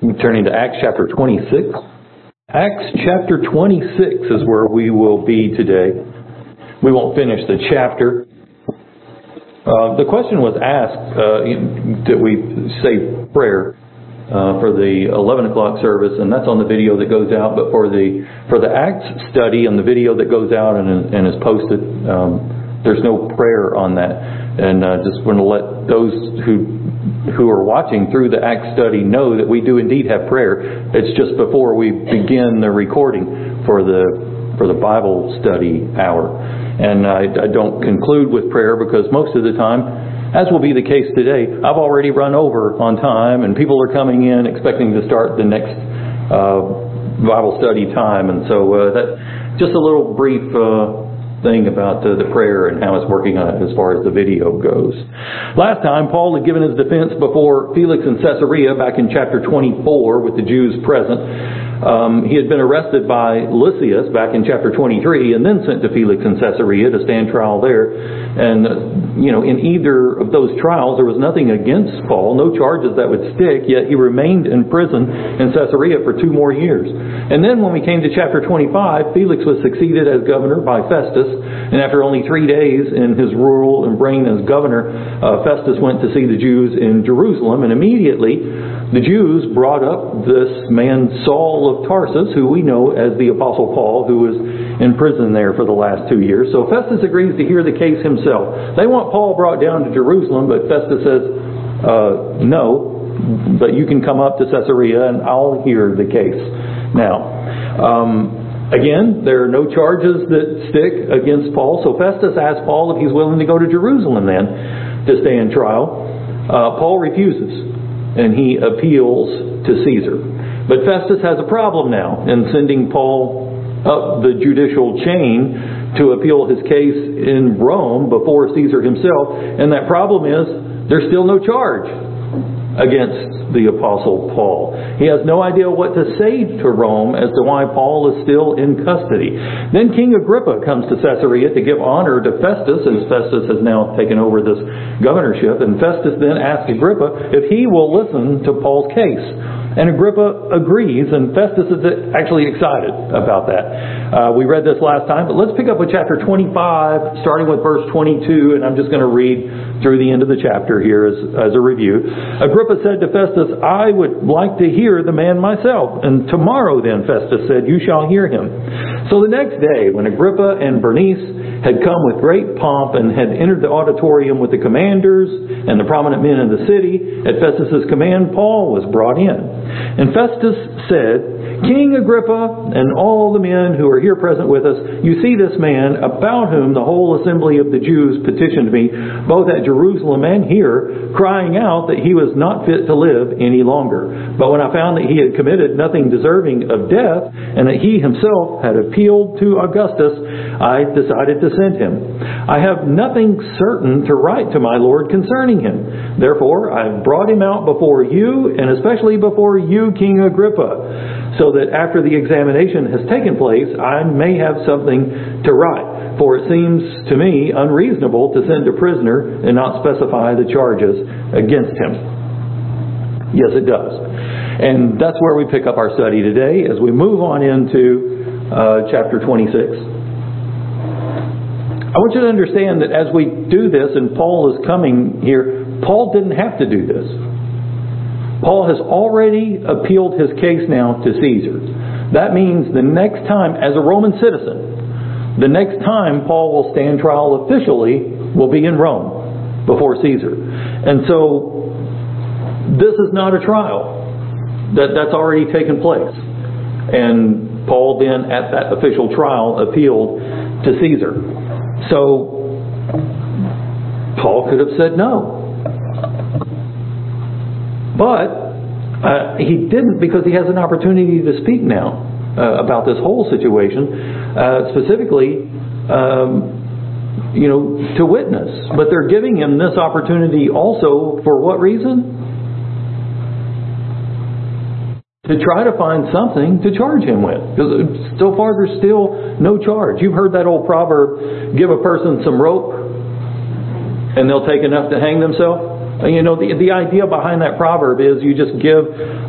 Turning to Acts chapter 26. Acts chapter 26 is where we will be today. We won't finish the chapter. The question was asked that we say prayer for the 11 o'clock service, and that's on the video that goes out. But for the Acts study and the video that goes out and is posted, there's no prayer on that. And just want to let those who are watching through the Acts study know that we do indeed have prayer. It's just before we begin the recording for the Bible study hour. And I don't conclude with prayer because most of the time, as will be the case today, I've already run over on time and people are coming in expecting to start the next Bible study time. And so that just a little brief thing about the prayer and how it's working on it as far as the video goes. Last time, Paul had given his defense before Felix in Caesarea back in chapter 24 with the Jews present. He had been arrested by Lysias back in chapter 23 and then sent to Felix in Caesarea to stand trial there. And, in either of those trials, there was nothing against Paul, no charges that would stick, yet he remained in prison in Caesarea for 2 more years. And then when we came to chapter 25, Felix was succeeded as governor by Festus. And after only 3 days in his rule and reign as governor, Festus went to see the Jews in Jerusalem. And immediately the Jews brought up this man Saul of Tarsus, who we know as the Apostle Paul, who was in prison there for the last 2 years. So Festus agrees to hear the case himself. They want Paul brought down to Jerusalem, but Festus says, no, but you can come up to Caesarea and I'll hear the case. Now, again, there are no charges that stick against Paul. So Festus asks Paul if he's willing to go to Jerusalem then to stand trial. Paul refuses, and he appeals to Caesar. But Festus has a problem now in sending Paul up the judicial chain to appeal his case in Rome before Caesar himself. And that problem is there's still no charge against the Apostle Paul. He has no idea what to say to Rome as to why Paul is still in custody. Then King Agrippa comes to Caesarea to give honor to Festus, as Festus has now taken over this governorship. And Festus then asks Agrippa if he will listen to Paul's case. And Agrippa agrees, and Festus is actually excited about that. We read this last time, but let's pick up with chapter 25, starting with verse 22, and I'm just going to read through the end of the chapter here as a review. Agrippa said to Festus, I would like to hear the man myself. And tomorrow then, Festus said, you shall hear him. So the next day, when Agrippa and Bernice had come with great pomp and had entered the auditorium with the commanders and the prominent men in the city, at Festus's command, Paul was brought in. And Festus said, King Agrippa and all the men who are here present with us, you see this man about whom the whole assembly of the Jews petitioned me, both at Jerusalem and here, crying out that he was not fit to live any longer. But when I found that he had committed nothing deserving of death, and that he himself had appealed to Augustus, I decided to send him. I have nothing certain to write to my Lord concerning him. Therefore, I brought him out before you, and especially before you, King Agrippa, so that after the examination has taken place, I may have something to write. For it seems to me unreasonable to send a prisoner and not specify the charges against him. Yes, it does. And that's where we pick up our study today as we move on into chapter 26. I want you to understand that as we do this, and Paul is coming here, Paul didn't have to do this. Paul has already appealed his case now to Caesar. That means the next time, as a Roman citizen, the next time Paul will stand trial officially will be in Rome before Caesar. And so this is not a trial. That's already taken place. And Paul then, at that official trial, appealed to Caesar. So Paul could have said no. But he didn't, because he has an opportunity to speak now about this whole situation, specifically, to witness. But they're giving him this opportunity also for what reason? To try to find something to charge him with. Because so far there's still no charge. You've heard that old proverb, give a person some rope and they'll take enough to hang themselves. The idea behind that proverb is you just give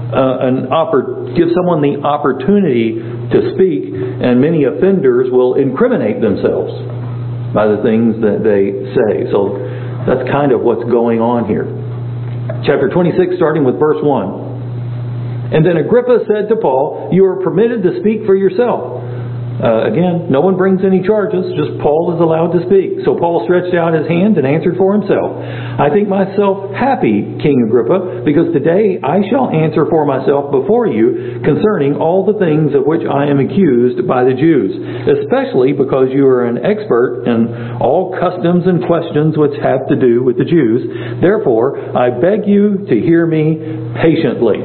someone the opportunity to speak, and many offenders will incriminate themselves by the things that they say. So that's kind of what's going on here. Chapter 26, starting with verse 1. And then Agrippa said to Paul, "You are permitted to speak for yourself." Again, no one brings any charges, just Paul is allowed to speak. So Paul stretched out his hand and answered for himself. "I think myself happy, King Agrippa, because today I shall answer for myself before you concerning all the things of which I am accused by the Jews, especially because you are an expert in all customs and questions which have to do with the Jews. Therefore, I beg you to hear me patiently."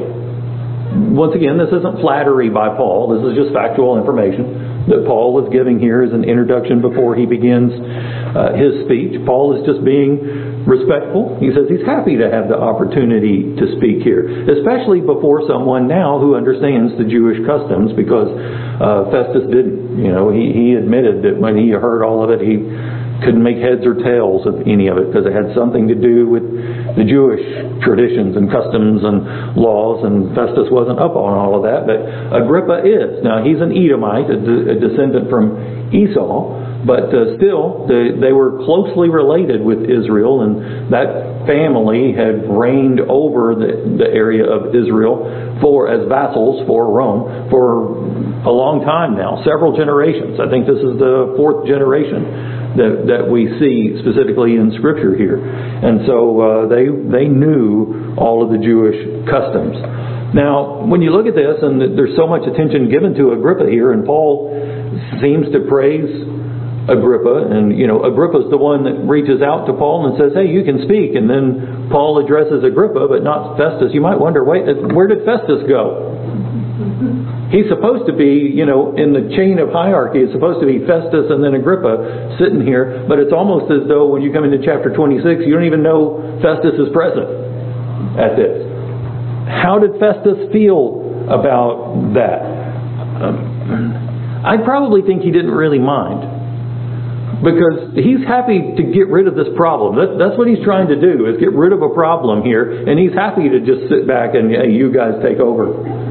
Once again, this isn't flattery by Paul. This is just factual information that Paul was giving here as an introduction before he begins his speech. Paul is just being respectful. He says he's happy to have the opportunity to speak here, especially before someone now who understands the Jewish customs, because Festus didn't. He admitted that when he heard all of it, he couldn't make heads or tails of any of it because it had something to do with the Jewish traditions and customs and laws, and Festus wasn't up on all of that, but Agrippa is. Now, he's an Edomite, a descendant from Esau, but still, they were closely related with Israel, and that family had reigned over the area of Israel as vassals for Rome for a long time now, several generations. I think this is the 4th generation that we see specifically in Scripture here. And so they knew all of the Jewish customs. Now, when you look at this, and there's so much attention given to Agrippa here, and Paul seems to praise Agrippa, and Agrippa's the one that reaches out to Paul and says, "Hey, you can speak." And then Paul addresses Agrippa, but not Festus. You might wonder, wait, where did Festus go? He's supposed to be, in the chain of hierarchy, it's supposed to be Festus and then Agrippa sitting here, but it's almost as though when you come into chapter 26, you don't even know Festus is present at this. How did Festus feel about that? I probably think he didn't really mind, because he's happy to get rid of this problem. That's what he's trying to do, is get rid of a problem here, and he's happy to just sit back and, hey, you guys take over,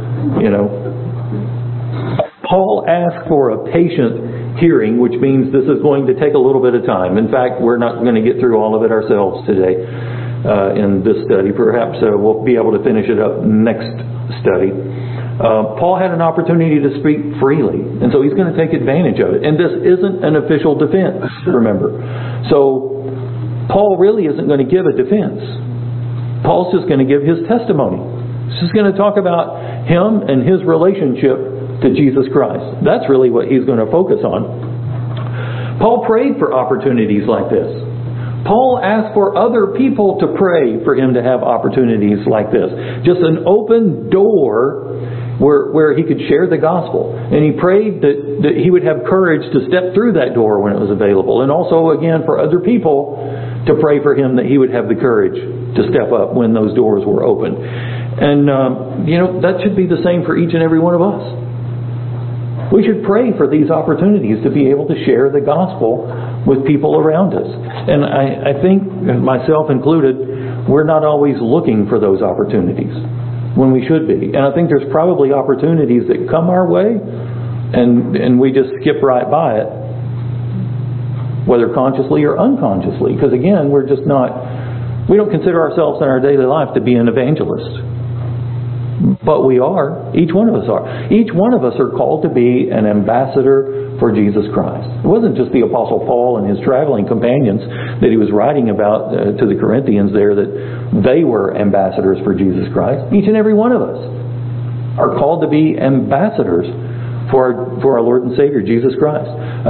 Paul asked for a patient hearing, which means this is going to take a little bit of time. In fact, we're not going to get through all of it ourselves today in this study. Perhaps we'll be able to finish it up next study. Paul had an opportunity to speak freely, and so he's going to take advantage of it. And this isn't an official defense, remember. So Paul really isn't going to give a defense. Paul's just going to give his testimony. He's just going to talk about him and his relationship to Jesus Christ. That's really what he's going to focus on. Paul prayed for opportunities like this. Paul asked for other people to pray for him to have opportunities like this. Just an open door where he could share the gospel. And he prayed that he would have courage to step through that door when it was available. And also, again, for other people to pray for him that he would have the courage to step up when those doors were open. And, that should be the same for each and every one of us. We should pray for these opportunities to be able to share the gospel with people around us. And I think, myself included, we're not always looking for those opportunities when we should be. And I think there's probably opportunities that come our way and we just skip right by it, whether consciously or unconsciously. Because again, we don't consider ourselves in our daily life to be an evangelist. But we are. Each one of us are. Each one of us are called to be an ambassador for Jesus Christ. It wasn't just the Apostle Paul and his traveling companions that he was writing about to the Corinthians there, that they were ambassadors for Jesus Christ. Each and every one of us are called to be ambassadors for our Lord and Savior, Jesus Christ.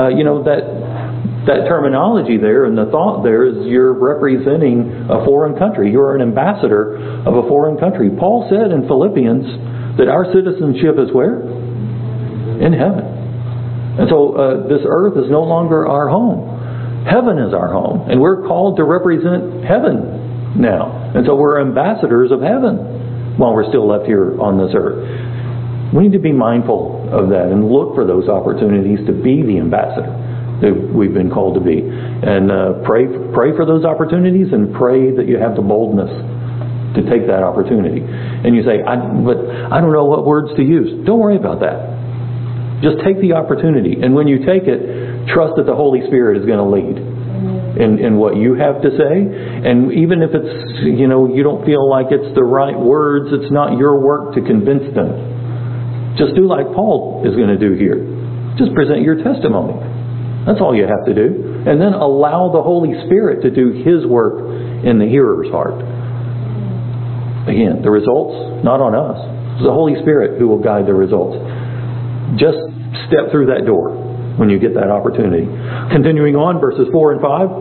That terminology there and the thought there is you're representing a foreign country. You're an ambassador of a foreign country. Paul said in Philippians that our citizenship is where? In heaven. And so this earth is no longer our home. Heaven is our home. And we're called to represent heaven now. And so we're ambassadors of heaven while we're still left here on this earth. We need to be mindful of that and look for those opportunities to be the ambassador. that we've been called to be. And pray for those opportunities, and pray that you have the boldness to take that opportunity. And you say, but I don't know what words to use. Don't worry about that. Just take the opportunity. And when you take it, trust that the Holy Spirit is going to lead in what you have to say. And even if it's, you don't feel like it's the right words, it's not your work to convince them. Just do like Paul is going to do here. Just present your testimony. That's all you have to do. And then allow the Holy Spirit to do His work in the hearer's heart. Again, the results, not on us. It's the Holy Spirit who will guide the results. Just step through that door when you get that opportunity. Continuing on, verses 4 and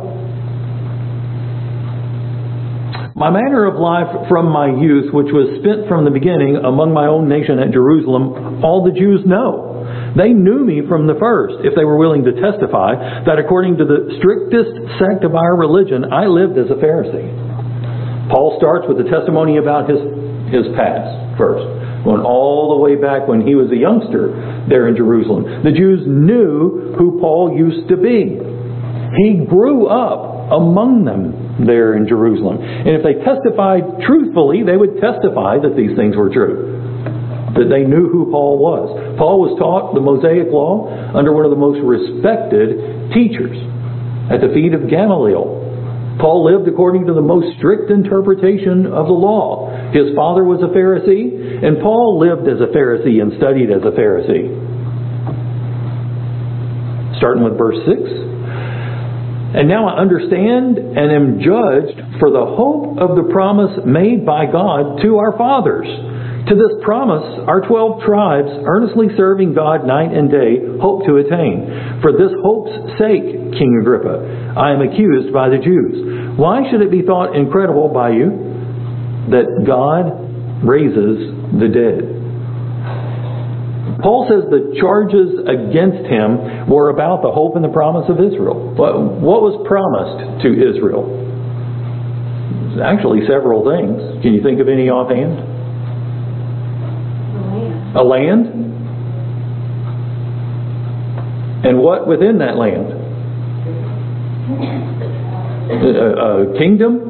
5. My manner of life from my youth, which was spent from the beginning among my own nation at Jerusalem, all the Jews know. They knew me from the first, if they were willing to testify, that according to the strictest sect of our religion, I lived as a Pharisee. Paul starts with a testimony about his past first. Going all the way back when he was a youngster there in Jerusalem. The Jews knew who Paul used to be. He grew up among them there in Jerusalem. And if they testified truthfully, they would testify that these things were true. That they knew who Paul was. Paul was taught the Mosaic Law under one of the most respected teachers at the feet of Gamaliel. Paul lived according to the most strict interpretation of the law. His father was a Pharisee, and Paul lived as a Pharisee and studied as a Pharisee. Starting with verse 6. And now I understand and am judged for the hope of the promise made by God to our fathers. To this promise, our 12 tribes, earnestly serving God night and day, hope to attain. For this hope's sake, King Agrippa, I am accused by the Jews. Why should it be thought incredible by you that God raises the dead? Paul says the charges against him were about the hope and the promise of Israel. What was promised to Israel? Actually, several things. Can you think of any offhand? A land? And what within that land? A kingdom?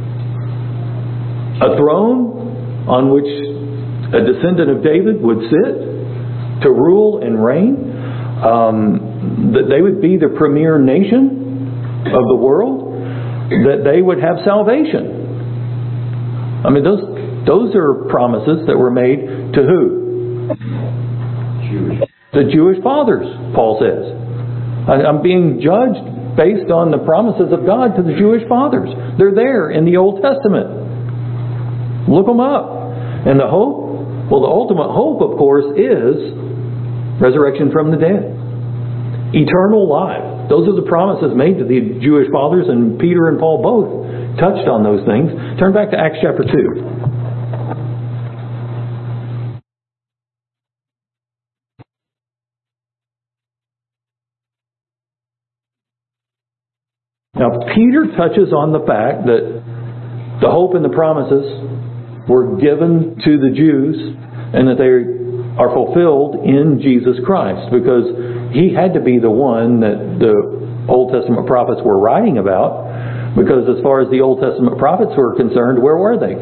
A throne on which a descendant of David would sit to rule and reign? That they would be the premier nation of the world? That they would have salvation? I mean, those are promises that were made to who? The Jewish fathers, Paul says. I'm being judged based on the promises of God to the Jewish fathers. They're there in the Old Testament. Look them up. And the hope? Well, the ultimate hope, of course, is resurrection from the dead. Eternal life. Those are the promises made to the Jewish fathers, and Peter and Paul both touched on those things. Turn back to Acts chapter 2. Now, Peter touches on the fact that the hope and the promises were given to the Jews and that they are fulfilled in Jesus Christ, because He had to be the one that the Old Testament prophets were writing about, because as far as the Old Testament prophets were concerned, where were they?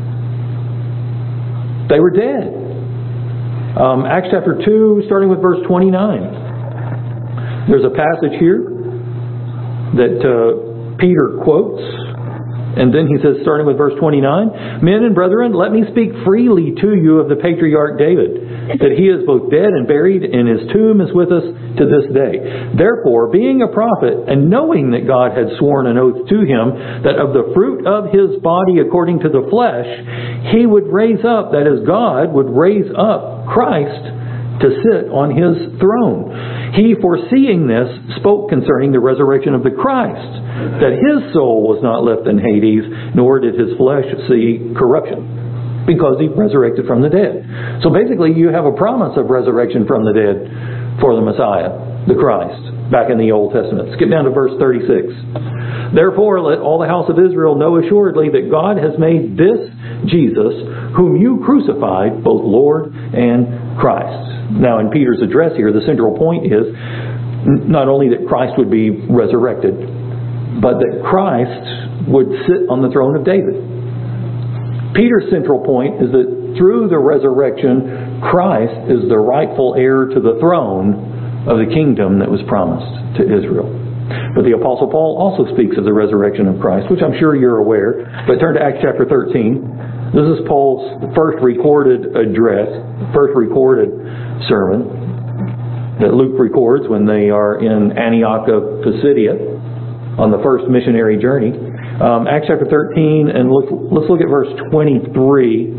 They were dead. Acts chapter 2, starting with verse 29. There's a passage here that Peter quotes, and then he says, starting with verse 29, Men and brethren, let me speak freely to you of the patriarch David, that he is both dead and buried, and his tomb is with us to this day. Therefore, being a prophet, and knowing that God had sworn an oath to him, that of the fruit of his body according to the flesh, he would raise up, that is, God would raise up Christ to sit on His throne. He, foreseeing this, spoke concerning the resurrection of the Christ, that His soul was not left in Hades, nor did His flesh see corruption, because He resurrected from the dead. So basically, you have a promise of resurrection from the dead for the Messiah, the Christ, back in the Old Testament. Skip down to verse 36. Therefore, let all the house of Israel know assuredly that God has made this Jesus, whom you crucified, both Lord and Christ. Now, in Peter's address here, the central point is Not only that Christ would be resurrected, but that Christ would sit on the throne of David. Peter's central point is that through the resurrection, Christ is the rightful heir to the throne of the kingdom that was promised to Israel. But the Apostle Paul also speaks of the resurrection of Christ, which I'm sure you're aware. But turn to Acts chapter 13. This is Paul's first recorded address, first recorded sermon that Luke records when they are in Antioch of Pisidia on the first missionary journey. Acts chapter 13, and let's look at verse 23.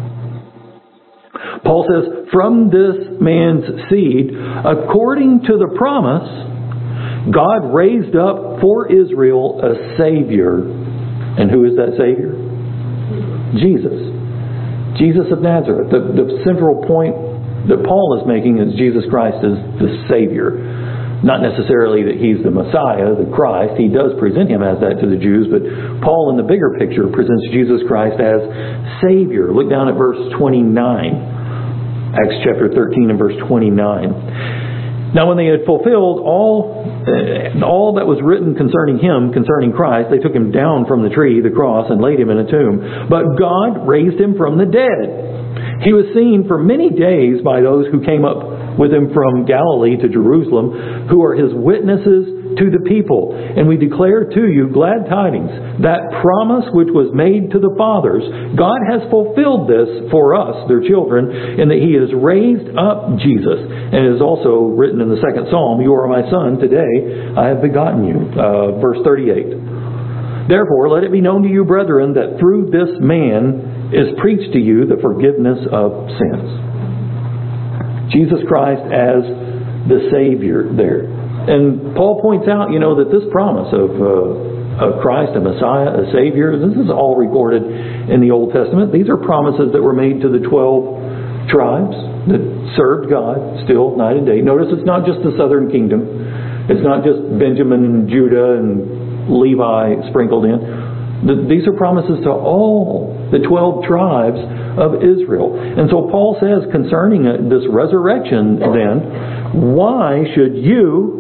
Paul says, "From this man's seed, according to the promise, God raised up for Israel a Savior." And who is that Savior? Jesus. Jesus of Nazareth. The central point that Paul is making is Jesus Christ is the Savior. Not necessarily that He's the Messiah, the Christ. He does present Him as that to the Jews, but Paul in the bigger picture presents Jesus Christ as Savior. Look down at verse 29. Acts chapter 13 and verse 29. "Now when they had fulfilled all that was written concerning Him, concerning Christ, they took Him down from the tree, the cross, and laid Him in a tomb. But God raised Him from the dead. He was seen for many days by those who came up with Him from Galilee to Jerusalem, who are His witnesses to the people. And we declare to you glad tidings, that promise which was made to the fathers. God has fulfilled this for us, their children, in that He has raised up Jesus. And it is also written in the second Psalm, 'You are my son, today I have begotten you.'" Verse 38. "Therefore let it be known to you, brethren, that through this man is preached to you the forgiveness of sins." Jesus Christ as the Savior there. And Paul points out, that this promise of Christ, a Messiah, a Savior, this is all recorded in the Old Testament. These are promises that were made to the 12 tribes that served God still night and day. Notice it's not just the southern kingdom. It's not just Benjamin and Judah and Levi sprinkled in. These are promises to all the 12 tribes of Israel. And so Paul says concerning this resurrection then, why should you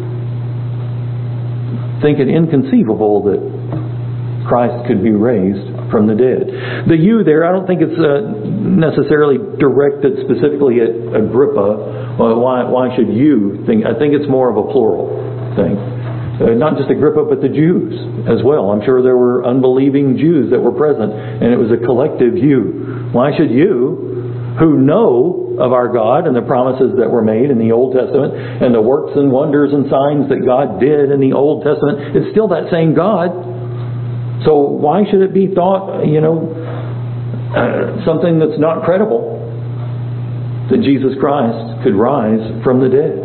think it inconceivable that Christ could be raised from the dead? The "you" there, I don't think it's necessarily directed specifically at Agrippa. Why should you think? I think it's more of a plural thing. Not just Agrippa, but the Jews as well. I'm sure there were unbelieving Jews that were present, and it was a collective "you." Why should you, who know of our God and the promises that were made in the Old Testament, and the works and wonders and signs that God did in the Old Testament, it's still that same God. So why should it be thought, something that's not credible, that Jesus Christ could rise from the dead?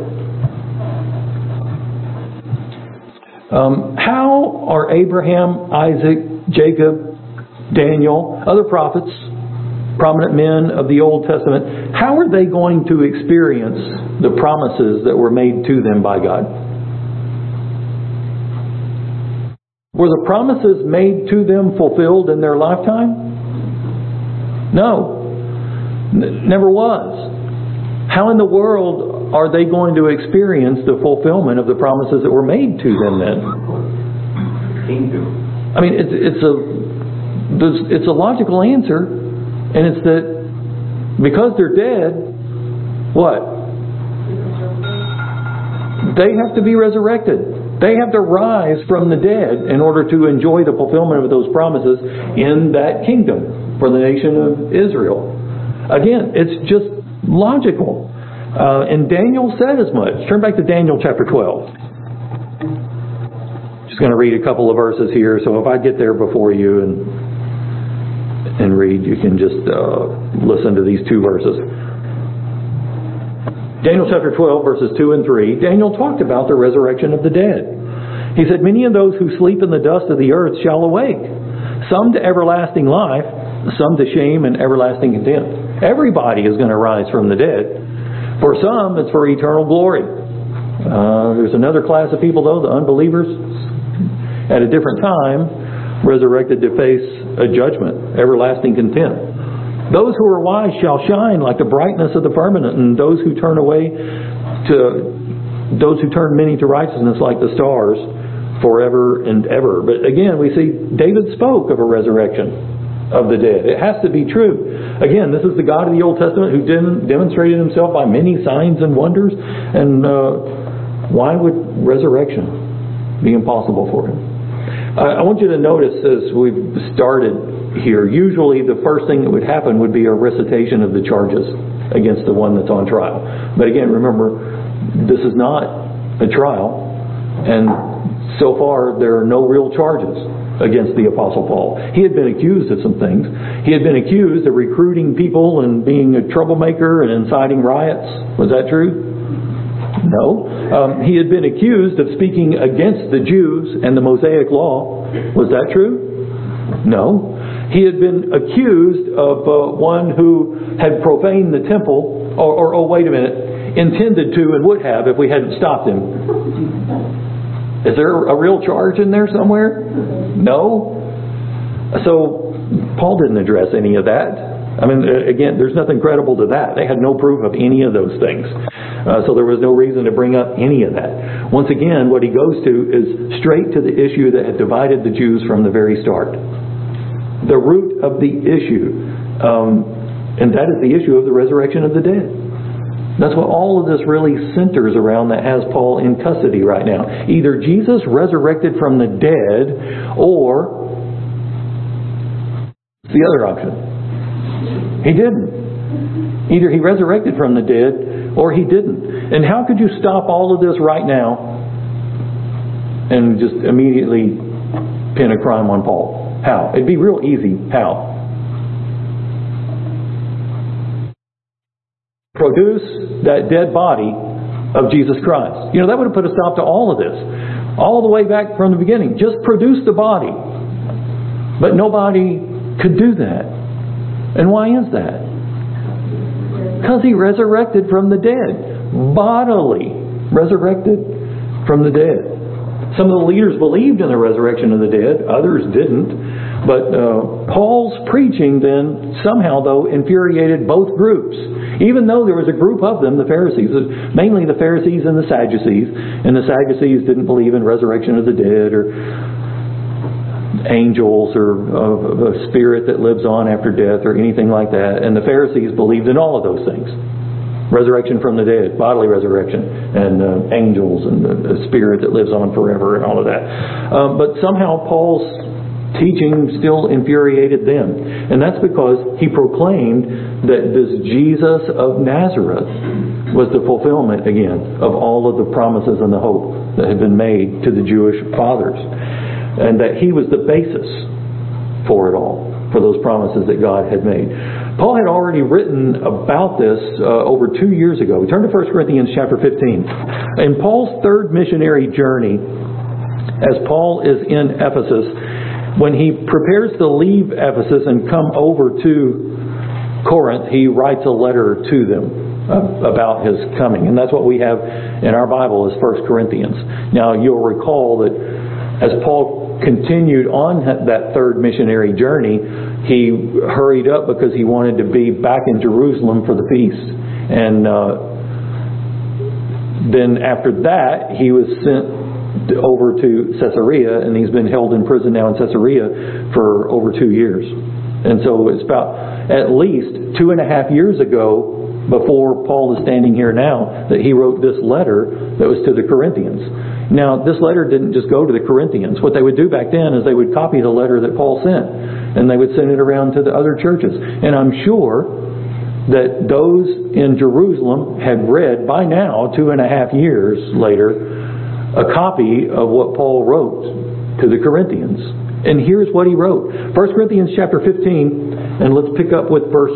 How are Abraham, Isaac, Jacob, Daniel, other prophets, prominent men of the Old Testament, how are they going to experience the promises that were made to them by God? Were the promises made to them fulfilled in their lifetime? No. Never was. How in the world are they going to experience the fulfillment of the promises that were made to them then? I mean, it's a logical answer, and it's that because they're dead, what? They have to be resurrected. They have to rise from the dead in order to enjoy the fulfillment of those promises in that kingdom for the nation of Israel. Again, it's just logical. And Daniel said as much. Turn back to Daniel chapter 12. Just going to read a couple of verses here. So if I get there before you and read, you can just listen to these two verses. Daniel chapter 12, verses 2 and 3. Daniel talked about the resurrection of the dead. He said, "Many of those who sleep in the dust of the earth shall awake, some to everlasting life, some to shame and everlasting contempt." Everybody is going to rise from the dead. For some, it's for eternal glory. There's another class of people, though, the unbelievers, at a different time, resurrected to face a judgment, everlasting contempt. Those who are wise shall shine like the brightness of the firmament, and those who turn away those who turn many to righteousness like the stars forever and ever. But again, we see David spoke of a resurrection of the dead. It has to be true. Again, this is the God of the Old Testament who demonstrated himself by many signs and wonders. And why would resurrection be impossible for him? I want you to notice as we've started here, usually the first thing that would happen would be a recitation of the charges against the one that's on trial. But again, remember, this is not a trial, and so far there are no real charges against the Apostle Paul. He had been accused of some things. He had been accused of recruiting people and being a troublemaker and inciting riots. Was that true? No. He had been accused of speaking against the Jews and the Mosaic Law. Was that true? No. He had been accused of one who had profaned the temple, or wait a minute, intended to and would have if we hadn't stopped him. Is there a real charge in there somewhere? No. So Paul didn't address any of that. I mean, again, there's nothing credible to that. They had no proof of any of those things. So there was no reason to bring up any of that. Once again, what he goes to is straight to the issue that had divided the Jews from the very start. The root of the issue. And that is the issue of the resurrection of the dead. That's what all of this really centers around that has Paul in custody right now. Either Jesus resurrected from the dead, or the other option. He didn't. Either he resurrected from the dead, or he didn't. And how could you stop all of this right now and just immediately pin a crime on Paul? How? It'd be real easy. How? Produce that dead body of Jesus Christ. You know, that would have put a stop to all of this. All the way back from the beginning. Just produce the body. But nobody could do that. And why is that? Because he resurrected from the dead. Bodily resurrected from the dead. Some of the leaders believed in the resurrection of the dead. Others didn't. But Paul's preaching then somehow, though, infuriated both groups. Even though there was a group of them, the Pharisees, mainly the Pharisees and the Sadducees. And the Sadducees didn't believe in resurrection of the dead or angels or a spirit that lives on after death or anything like that. And the Pharisees believed in all of those things. Resurrection from the dead, bodily resurrection, and angels and a spirit that lives on forever and all of that. But somehow Paul's teaching still infuriated them. And that's because he proclaimed that this Jesus of Nazareth was the fulfillment again of all of the promises and the hope that had been made to the Jewish fathers. And that he was the basis for it all, for those promises that God had made. Paul had already written about this over 2 years ago. We turn to 1 Corinthians chapter 15. In Paul's third missionary journey, as Paul is in Ephesus, when he prepares to leave Ephesus and come over to Corinth, he writes a letter to them about his coming. And that's what we have in our Bible is 1 Corinthians. Now, you'll recall that as Paul continued on that third missionary journey, he hurried up because he wanted to be back in Jerusalem for the feast. And then after that, he was sent over to Caesarea, and he's been held in prison now in Caesarea for over 2 years. And so it's about at least 2.5 years ago, before Paul is standing here now, that he wrote this letter that was to the Corinthians. Now, this letter didn't just go to the Corinthians. What they would do back then is they would copy the letter that Paul sent, and they would send it around to the other churches. And I'm sure that those in Jerusalem had read by now, 2.5 years later, a copy of what Paul wrote to the Corinthians. And here's what he wrote. 1 Corinthians chapter 15, and let's pick up with verse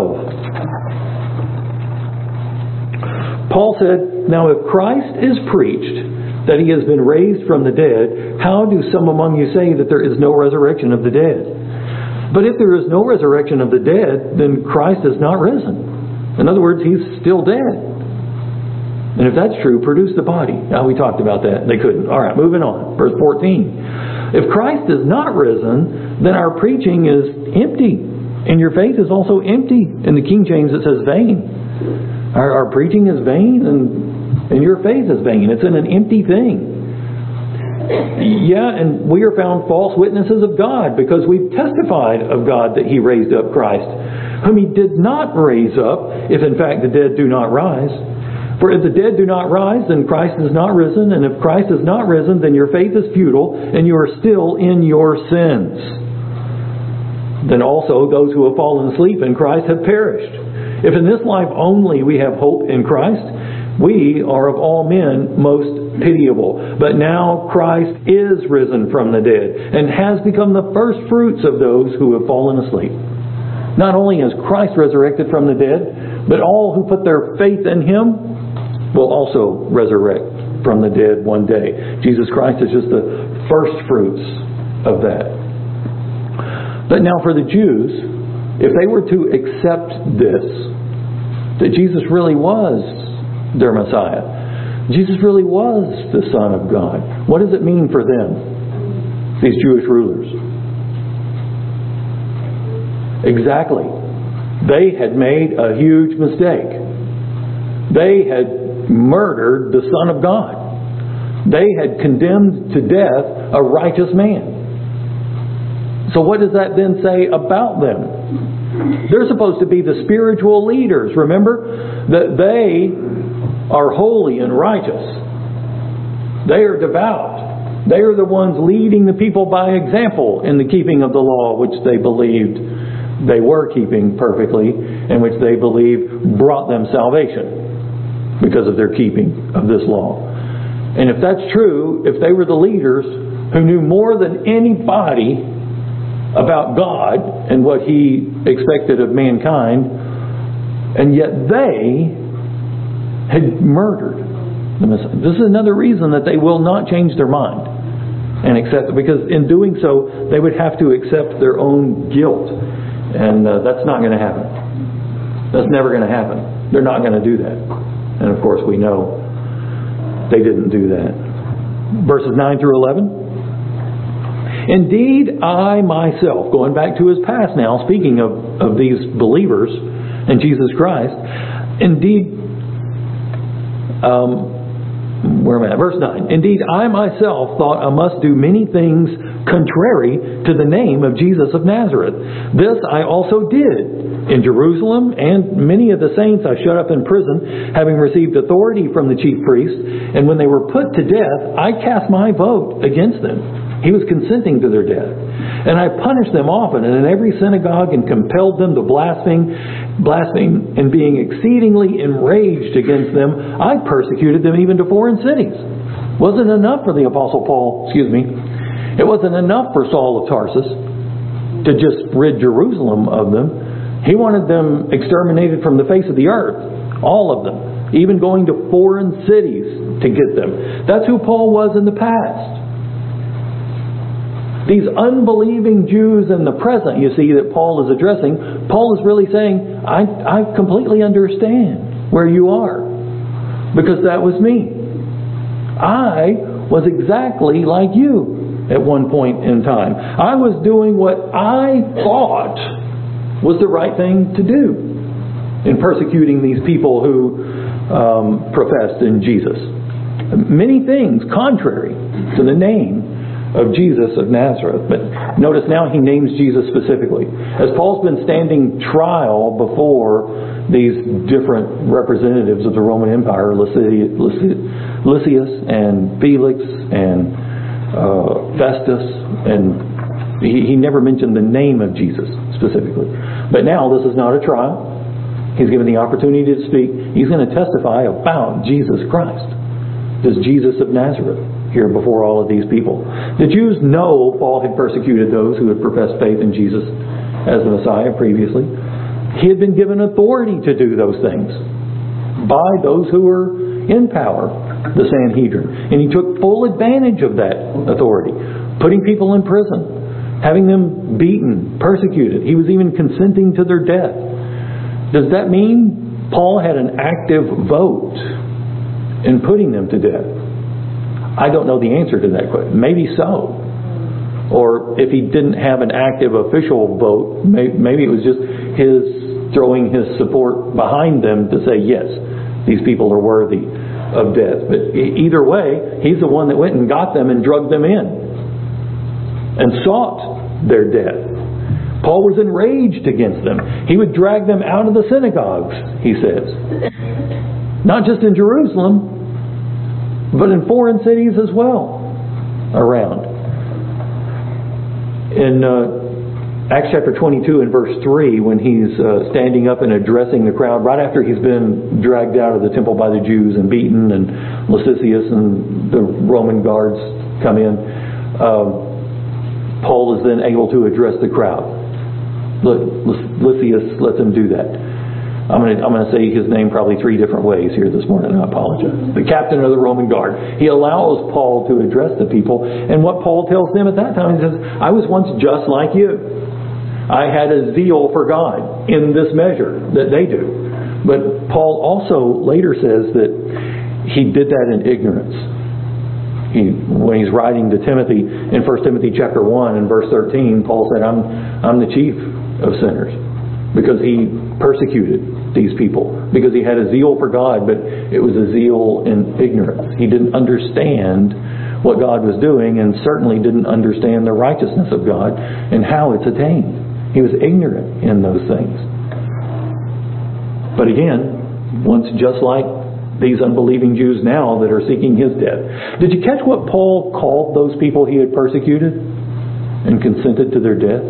12. Paul said, "Now if Christ is preached that he has been raised from the dead, how do some among you say that there is no resurrection of the dead? But if there is no resurrection of the dead, then Christ is not risen." In other words, he's still dead. And if that's true, produce the body. Now, we talked about that. They couldn't. All right, moving on. Verse 14. If Christ is not risen, then our preaching is empty, and your faith is also empty. In the King James it says vain. Our preaching is vain, and and your faith is vain. It's in an empty thing. Yeah, and we are found false witnesses of God because we've testified of God that He raised up Christ, whom He did not raise up, if in fact the dead do not rise. For if the dead do not rise, then Christ is not risen. And if Christ is not risen, then your faith is futile, and you are still in your sins. Then also those who have fallen asleep in Christ have perished. If in this life only we have hope in Christ, we are of all men most pitiable. But now Christ is risen from the dead, and has become the first fruits of those who have fallen asleep. Not only is Christ resurrected from the dead, but all who put their faith in Him will also resurrect from the dead one day. Jesus Christ is just the first fruits of that. But now for the Jews, if they were to accept this, that Jesus really was their Messiah, Jesus really was the Son of God, what does it mean for them, these Jewish rulers? Exactly. They had made a huge mistake. They had murdered the Son of God. They had condemned to death a righteous man. So what does that then say about them? They're supposed to be the spiritual leaders. Remember that they are holy and righteous. They are devout. They are the ones leading the people by example in the keeping of the law, which they believed they were keeping perfectly, and which they believed brought them salvation because of their keeping of this law. And if that's true, if they were the leaders who knew more than anybody about God and what He expected of mankind, and yet they had murdered the Messiah. This is another reason that they will not change their mind and accept it, because in doing so they would have to accept their own guilt, and that's not going to happen. That's never going to happen. They're not going to do that. And of course we know they didn't do that. Verses 9 through 11. Indeed, I myself, going back to his past now, speaking of these believers in Jesus Christ, indeed, where am I at? Verse 9. Indeed, I myself thought I must do many things contrary to the name of Jesus of Nazareth. This I also did. In Jerusalem, and many of the saints I shut up in prison, having received authority from the chief priests. And when they were put to death, I cast my vote against them. He was consenting to their death. And I punished them often, and in every synagogue, and compelled them to blaspheme, and being exceedingly enraged against them, I persecuted them even to foreign cities. Wasn't enough for the Apostle Paul, it wasn't enough for Saul of Tarsus to just rid Jerusalem of them. He wanted them exterminated from the face of the earth. All of them. Even going to foreign cities to get them. That's who Paul was in the past. These unbelieving Jews in the present, you see, that Paul is addressing, Paul is really saying, I completely understand where you are. Because that was me. I was exactly like you at one point in time. I was doing what I thought was the right thing to do in persecuting these people who professed in Jesus. Many things contrary to the name of Jesus of Nazareth. But notice now he names Jesus specifically. As Paul's been standing trial before these different representatives of the Roman Empire, Lysias and Felix and Festus, and he never mentioned the name of Jesus specifically. But now this is not a trial. He's given the opportunity to speak. He's going to testify about Jesus Christ, this Jesus of Nazareth, here before all of these people. The Jews know Paul had persecuted those who had professed faith in Jesus as the Messiah previously. He had been given authority to do those things by those who were in power, the Sanhedrin. And he took full advantage of that authority, putting people in prison, having them beaten, persecuted. He was even consenting to their death. Does that mean Paul had an active vote in putting them to death? I don't know the answer to that question. Maybe so. Or if he didn't have an active official vote, maybe it was just his throwing his support behind them to say, yes, these people are worthy of death. But either way, he's the one that went and got them and drugged them in and sought their death. Paul was enraged against them. He would drag them out of the synagogues, he says. Not just in Jerusalem, but in foreign cities as well around. In Acts chapter 22 and verse 3, when he's standing up and addressing the crowd, right after he's been dragged out of the temple by the Jews and beaten, and Lysias and the Roman guards come in, Paul is then able to address the crowd. Lysias lets him do that. I'm going to say his name probably 3 different ways here this morning. I apologize. The captain of the Roman guard. He allows Paul to address the people. And what Paul tells them at that time, he says, I was once just like you. I had a zeal for God in this measure that they do. But Paul also later says that he did that in ignorance. When he's writing to Timothy in 1 Timothy chapter 1 and verse 13, Paul said, I'm the chief of sinners, because he persecuted these people, because he had a zeal for God, but it was a zeal in ignorance. He didn't understand what God was doing, and certainly didn't understand the righteousness of God and how it's attained. He was ignorant in those things. But again, once just like these unbelieving Jews now that are seeking his death. Did you catch what Paul called those people he had persecuted and consented to their death?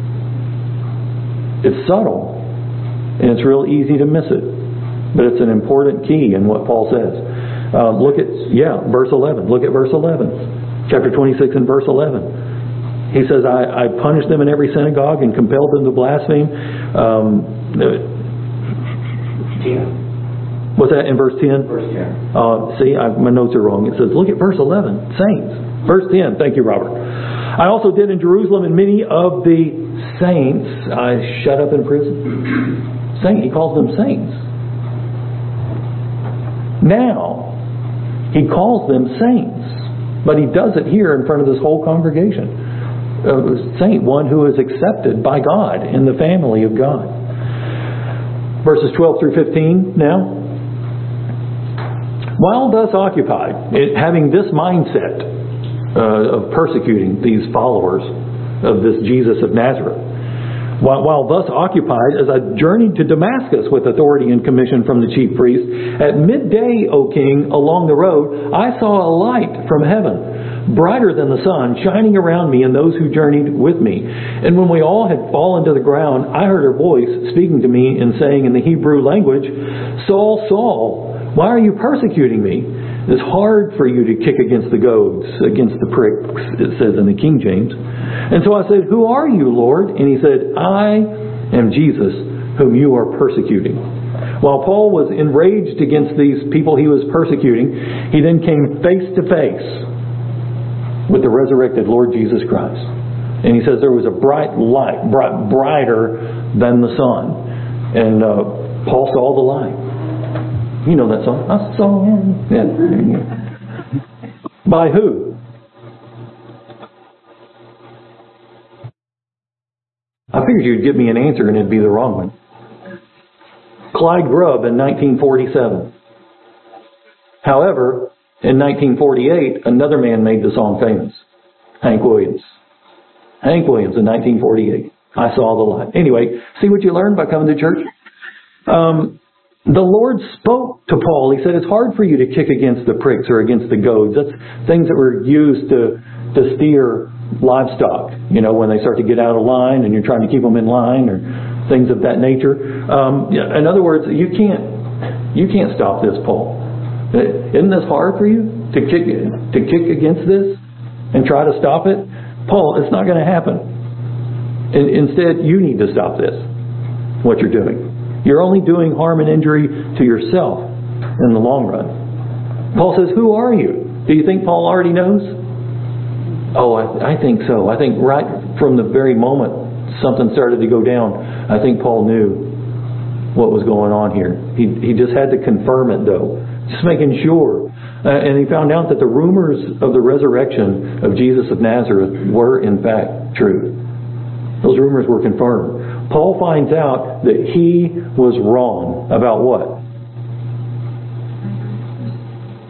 It's subtle, and it's real easy to miss it. But it's an important key in what Paul says. Look at verse 11. Look at verse 11. Chapter 26 and verse 11. He says, I punished them in every synagogue and compelled them to blaspheme. What's that in verse 10? Verse 10. My notes are wrong. It says, look at verse 11. Saints. Verse 10. Thank you, Robert. I also did in Jerusalem, and many of the saints I shut up in prison. He calls them saints. Now, he calls them saints. But he does it here in front of this whole congregation. A saint, one who is accepted by God in the family of God. Verses 12 through 15 now. While thus occupied, having this mindset of persecuting these followers of this Jesus of Nazareth, while thus occupied, as I journeyed to Damascus with authority and commission from the chief priest, at midday, O king, along the road, I saw a light from heaven, brighter than the sun, shining around me and those who journeyed with me. And when we all had fallen to the ground, I heard a voice speaking to me and saying in the Hebrew language, Saul, Saul, why are you persecuting me? It's hard for you to kick against the goads, against the pricks, it says in the King James. And so I said, who are you, Lord? And he said, I am Jesus, whom you are persecuting. While Paul was enraged against these people he was persecuting, he then came face to face with the resurrected Lord Jesus Christ. And he says there was a bright light, brighter than the sun. And Paul saw the light. You know that song. I saw him. Yeah. By who? I figured you'd give me an answer and it'd be the wrong one. Clyde Grubb in 1947. However, in 1948, another man made the song famous. Hank Williams. Hank Williams in 1948. I saw the light. Anyway, see what you learned by coming to church? The Lord spoke to Paul. He said, it's hard for you to kick against the pricks or against the goads. That's things that were used to steer livestock. You know, when they start to get out of line and you're trying to keep them in line or things of that nature. In other words, you can't stop this, Paul. Isn't this hard for you to kick against this and try to stop it? Paul, it's not going to happen. Instead, you need to stop this, what you're doing. You're only doing harm and injury to yourself in the long run. Paul says, who are you? Do you think Paul already knows? Oh, I think so. I think right from the very moment something started to go down, I think Paul knew what was going on here. He just had to confirm it, though. Just making sure. And he found out that the rumors of the resurrection of Jesus of Nazareth were in fact true. Those rumors were confirmed. Paul finds out that he was wrong about what?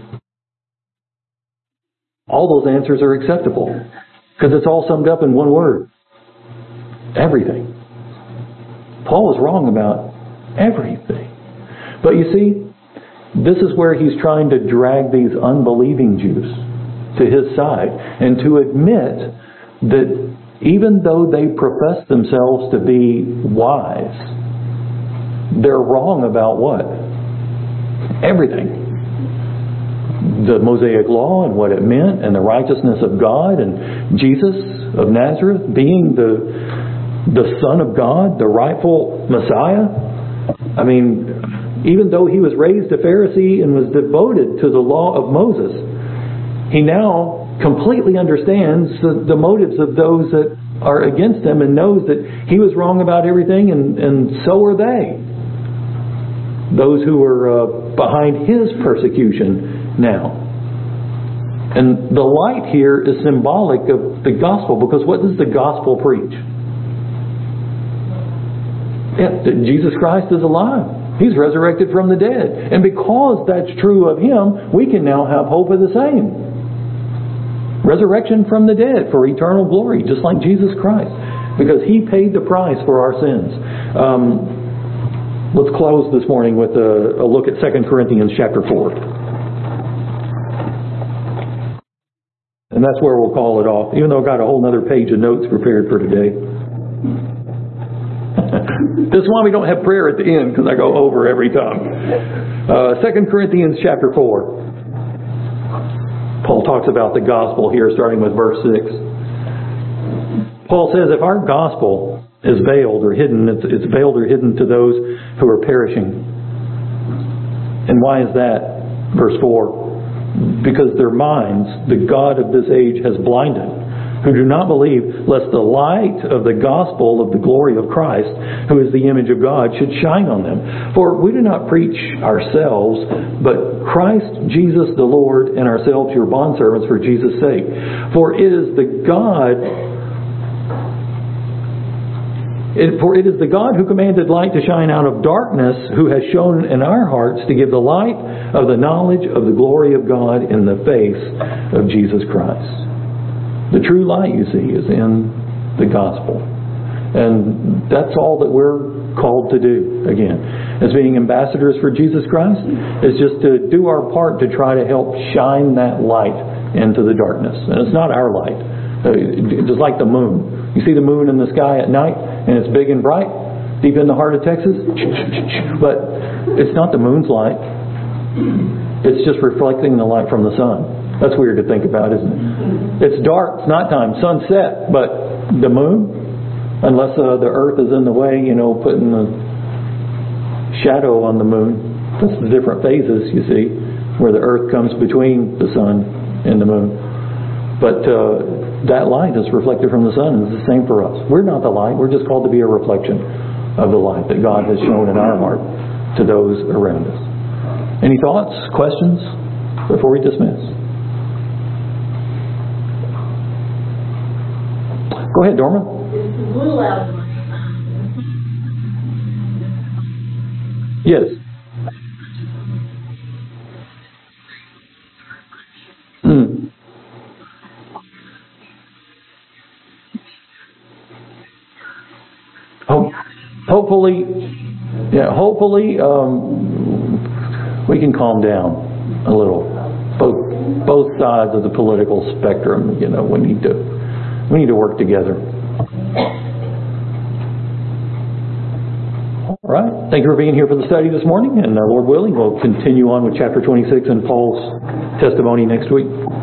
all those answers are acceptable. Because it's all summed up in one word. Everything. Paul was wrong about everything. But you see, this is where he's trying to drag these unbelieving Jews to his side and to admit that even though they profess themselves to be wise, they're wrong about what? Everything. The Mosaic Law and what it meant, and the righteousness of God, and Jesus of Nazareth being the Son of God, the rightful Messiah. I mean, even though he was raised a Pharisee and was devoted to the law of Moses, he now completely understands the motives of those that are against him and knows that he was wrong about everything, and so are they. Those who are behind his persecution now. And the light here is symbolic of the gospel, because what does the gospel preach? Yeah, that Jesus Christ is alive. He's resurrected from the dead. And because that's true of him, we can now have hope of the same. Resurrection from the dead for eternal glory, just like Jesus Christ. Because he paid the price for our sins. Let's close this morning with a look at 2 Corinthians chapter 4. And that's where we'll call it off, even though I've got a whole other page of notes prepared for today. This is why we don't have prayer at the end, because I go over every time. 2 Corinthians chapter 4. Paul talks about the gospel here, starting with verse 6. Paul says, if our gospel is veiled or hidden, it's veiled or hidden to those who are perishing. And why is that? Verse 4. Because their minds, the God of this age has blinded, who do not believe, lest the light of the gospel of the glory of Christ, who is the image of God, should shine on them. For we do not preach ourselves, but Christ Jesus the Lord, and ourselves your bondservants for Jesus' sake. For it is the God who commanded light to shine out of darkness, who has shown in our hearts to give the light of the knowledge of the glory of God in the face of Jesus Christ. The true light, you see, is in the gospel. And that's all that we're called to do, again. As being ambassadors for Jesus Christ, is just to do our part to try to help shine that light into the darkness. And it's not our light. Just like the moon. You see the moon in the sky at night, and it's big and bright, deep in the heart of Texas. But it's not the moon's light. It's just reflecting the light from the sun. That's weird to think about, isn't it? It's dark, it's nighttime, sunset, but the moon, unless the earth is in the way, putting the shadow on the moon. That's the different phases, you see, where the earth comes between the sun and the moon. But that light is reflected from the sun, and it's the same for us. We're not the light, we're just called to be a reflection of the light that God has shown in our heart to those around us. Any thoughts, questions before we dismiss? Go ahead, Dorman. It's a little out of my Yes. Hopefully, we can calm down a little. Both sides of the political spectrum. We need to work together. All right. Thank you for being here for the study this morning, and Lord willing, we'll continue on with chapter 26 and Paul's testimony next week.